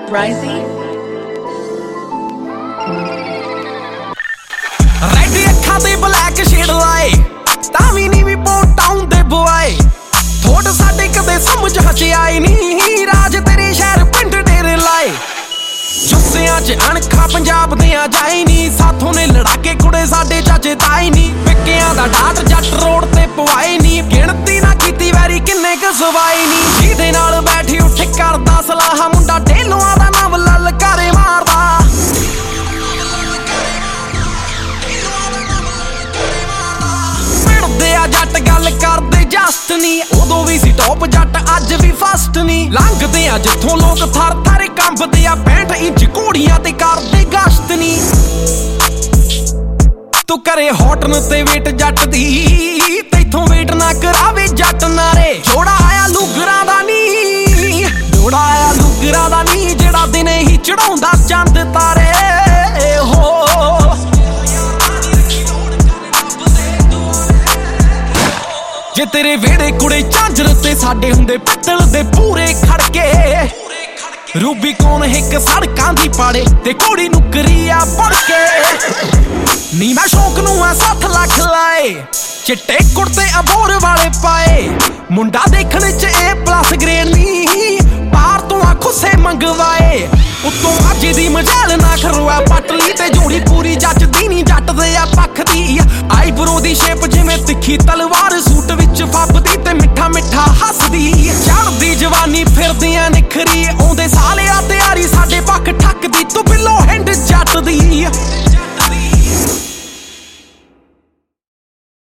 Risey. Red ਅੱਖਾਂ ਤੇ black shade ਲਾਏ ਤਾਂ ਵੀ ਨੀ ਵੀ ਟਾਊਨ ਦੇ ਬੁਆਏ ਥੋੜ ਸਾਡੇ ਕਦੇ ਸਮਝ ਹਚਿਆਈ ਨੀ ਰਾਜ ਤੇਰੇ ਸ਼ਹਿਰ ਪਿੰਡ ਡੇਰੇ ਲਾਏ ਜੁੱਸਿਆਂ 'ਚ ਅਣਖਾਂ ਪੰਜਾਬ ਦੀਆਂ ਜਾਈ ਨੀ ਸਾਥੋਂ ਨੇ ਲੜਾ ਕੇ ਕੁੜੇ ਸਾਡੇ ਚਾਚੇ ਤਾਈ ਨੀ ਪਿੱਕਿਆਂ ਦਾ ਡਾਟ ਜੱਟ ਰੋਡ ਤੇ ਪਵਾਈ ਨੀ ਗਿਣਤੀ ਨਾ ਕੀਤੀ ਵੈਰੀ ਕਿੰਨੇ ਕ ਸਵਾਈ ਨੀ ਜਿਹਦੇ ਨਾਲ ਬੈਠੀ ਉੱਠ ਕਰਦਾ ਸਲਾਹ ਮੁੰਡਾ ਢੇਲੋਆਂ ਦਾ ਨਾਮ ਲਲਕਾਰੇ ਮਾਰਦਾ ਮਿਲਦੇ ਆ ਜੱਟ ਗੱਲ ਕਰਦੇ ਜਸਟ ਨੀ ਉਦੋਂ ਵੀ ਸੀ ਟੌਪ ਜੱਟ ਅੱਜ ਵੀ ਫਸਟ ਨੀ ਲੰਘਦੇ ਆ ਜਿੱਥੋਂ ਲੋਕ ਥਰ ਥਰ ਕੰਬਦੇ ਆ 65 ਇੰਚ ਘੋੜੀਆਂ ਤੇ ਕਰਦੇ ਗਸ਼ਤ ਨੀ ਤੂੰ ਕਰੇ ਹੌਟਨ ਤੇ ਵੇਟ ਜੱਟ ਦੀ ਤੈਥੋਂ ਵੇਟ ਨਾ ਕਰਾਵੇ ਜੱਟ ਨਾਰੇ ਜੋੜਾ ਆਇਆ ਲੂਗਰਾਂ ਦਾ ਨੀ ਜੋੜਾ ਆਇਆ ਲੂਗਰਾਂ ਦਾ ਨੀ ਜਿਹੜਾ ਦਿਨੇ ਹੀ ਚੜਾਉਂਦਾ ਚੰਦ ਤਾਰੇ ਹੋ ਜੇ ਤੇਰੇ ਵੇੜੇ ਕੁੜੇ ਝਾਂਜਰ ਤੇ ਸਾਡੇ ਹੁੰਦੇ ਪਿੱਤਲ ਦੇ ਪੂਰੇ ਖੜਕੇ ਰੂਬੀ ਕੌਣ ਹਿੱਕ ਸੜਕਾਂ ਦੀ ਪਾੜੇ ਤੇ ਘੋੜੀ ਨੂੰ ਕਰੀਆ ਪੜ ਕੇ ਨੀ ਮੈਂ ਸ਼ੌਕ ਨੂੰ ਆ 60 ਲੱਖ ਲਾਏ ਚਿੱਟੇ ਕੁੜਤੇ ਅਬੋਰ ਵਾਲੇ ਪਾਏ ਮੁੰਡਾ ਦੇਖਣ 'ਚ A+ ਗ੍ਰੇਡ ਨੀ ਪਾਰ ਤੋਂ ਆ ਖੁੱਸੇ ਮੰਗਵਾਏ ਉੱਤੋਂ ਅੱਜ ਦੀ ਮਜਾਲ ਨਾ ਖਰਵਾ ਪਟਲੀ ਤੇ ਜੋੜੀ ਪੂਰੀ ਜੱਜਦੀ ਨੀ ਜੱਟ ਦੇ ਆ ਪੱਖ ਦੀ ਆਈਬਰੋ ਦੀ ਸ਼ੇਪ ਜਿਵੇਂ ਤਿੱਖੀ ਤਲਵਾਰ